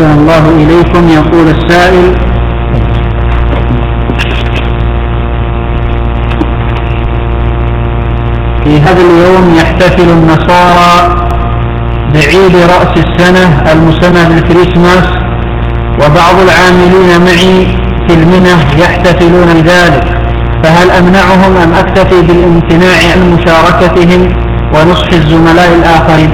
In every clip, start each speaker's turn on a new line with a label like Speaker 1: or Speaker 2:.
Speaker 1: أحسن الله إليكم. يقول السائل: في هذا اليوم يحتفل النصارى بعيد رأس السنة المسمى بالكريسماس، وبعض العاملين معي في المنى يحتفلون بذلك، فهل أمنعهم أم أكتفي بالامتناع عن مشاركتهم ونصح الزملاء الآخرين؟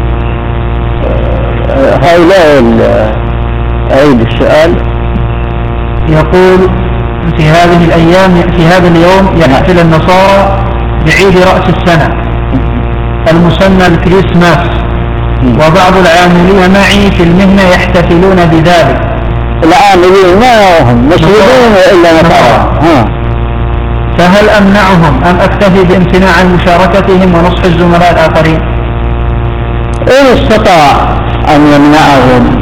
Speaker 2: هؤلاء أعيد السؤال.
Speaker 1: يقول: في هذه الأيام في هذا اليوم يحتفل النصارى بعيد رأس السنة المسمى الكريسماس، وبعض العاملين معي في المهنة يحتفلون بذلك.
Speaker 2: العاملين ما هم مسلمون إلا نصارى،
Speaker 1: فهل أمنعهم أم أكتفي بامتناع عن مشاركتهم ونصح الزملاء الآخرين؟
Speaker 2: إن استطاع أن يمنعهم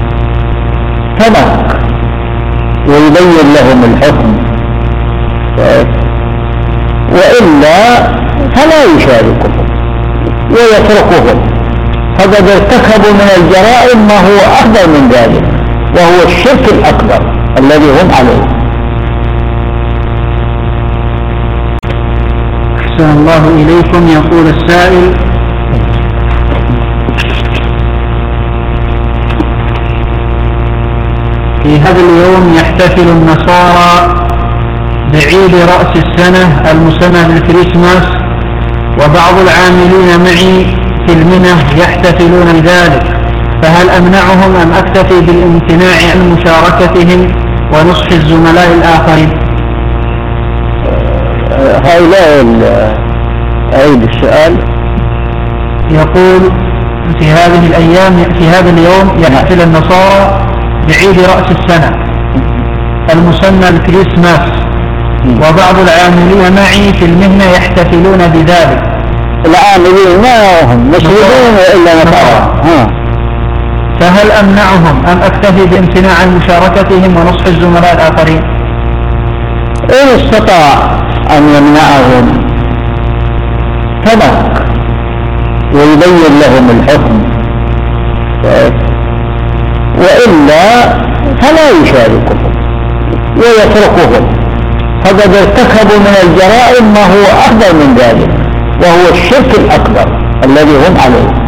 Speaker 2: ترك ويبين لهم الحكم، وإلا فلا يشاركهم ويتركهم، فقد ارتكبوا من الجرائم ما هو أكبر من ذلك، وهو الشرك الأكبر الذي هم عليه.
Speaker 1: أحسن الله إليكم. يقول السائل: في هذا اليوم يحتفل النصارى بعيد رأس السنة المسمى بالكريسماس، وبعض العاملين معي في المنى يحتفلون بذلك، فهل أمنعهم أم أكتفي بالامتناع عن مشاركتهم ونصح الزملاء الآخرين؟
Speaker 2: هؤلاء أعيد السؤال.
Speaker 1: يقول: في هذه الأيام في هذا اليوم يحتفل النصارى بعيد رأس السنة المسمى الكريسماس، وبعض العاملين معي في المهنة يحتفلون بذلك.
Speaker 2: العاملين ما هم مسلمون إلا نصارى،
Speaker 1: فهل أمنعهم أم أكتفي بامتناع عن مشاركتهم ونصح الزملاء الآخرين؟
Speaker 2: إن استطاع أن يمنعهم ترك ويبين لهم الحكم، وإلا فلا يشاركهم ويتركهم، فقد ارتكبوا من الجرائم ما هو أكبر من ذلك، وهو الشرك الأكبر الذي هم عليه.